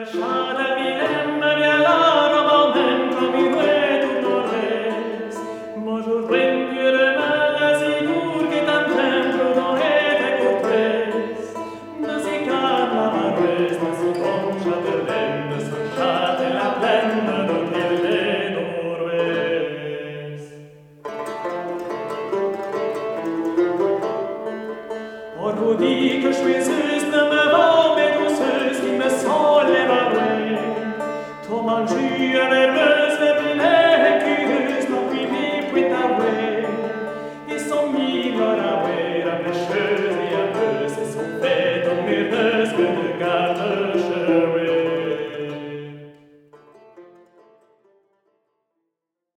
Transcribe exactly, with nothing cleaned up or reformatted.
Schade mi Maria la roba mentre mi vedo torres. Bonjour, when you remember si dur che tan tempo non è cortes. Non si cala ma res, non si concia per lende, scusate la plenda non pierde norves. Or vous dit que je suis juste ne me va